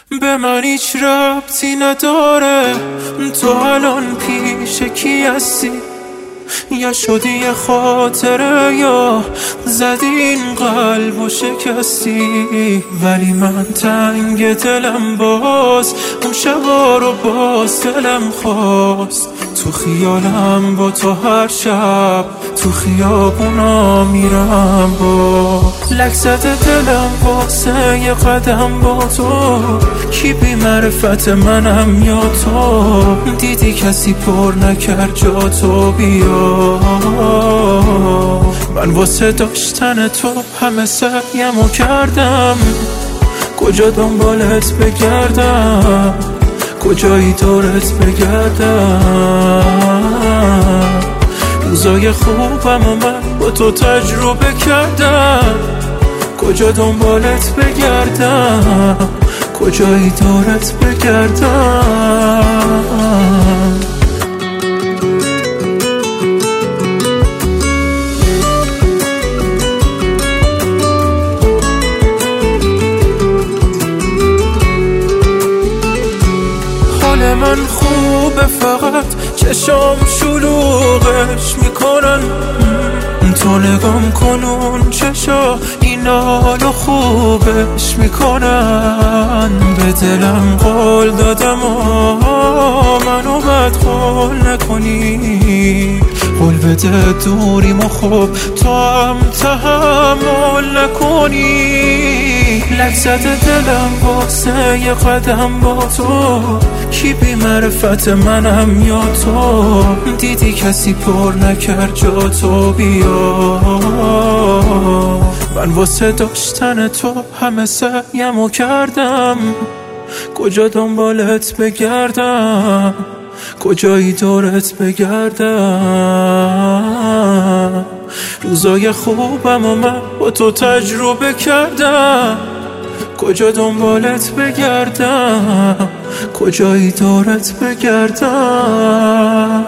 به من هیچ ربطی نداره تو الان پیش کی هستی، یا شدی یه خاطره یا زدی این قلب و شکستی. ولی من تنگ دلم باز اون شبا رو باز دلم خواست. تو خیالم با تو هر شب تو خیابونا میرم با لگزت دلم واسه یه قدم با تو. کی بی معرفت منم یا تو، دیدی کسی پر نکرد جا تو بیا. من واسه داشتن تو همه سعیمو کردم، کجا دنبالت بگردم کجایی دورت بگردم. روزای خوبم و من با تو تجربه کردم، کجا دنبالت بگردم کجایی دورت بگردم. حال من خوبه فقط چشام شلوغش میکنن. تو نگام کن اون چشا این حالو خوبش میکنن. به دلم قول دادم و منو بدقول نکنی. قول بده دوریم و خوب تو هم تحمل نکنی. لگزت دلم واسه یه قدم با تو. کی بی معرفت منم یا تو، دیدی کسی پر نکرد جا تو بیا. من واسه داشتن تو همه سعیمو کردم، کجا دنبالت بگردم کجایی دورت بگردم. روزای خوبم و من با تو تجربه کردم، کجا دنبالت بگردم کجایی دورت بگردم.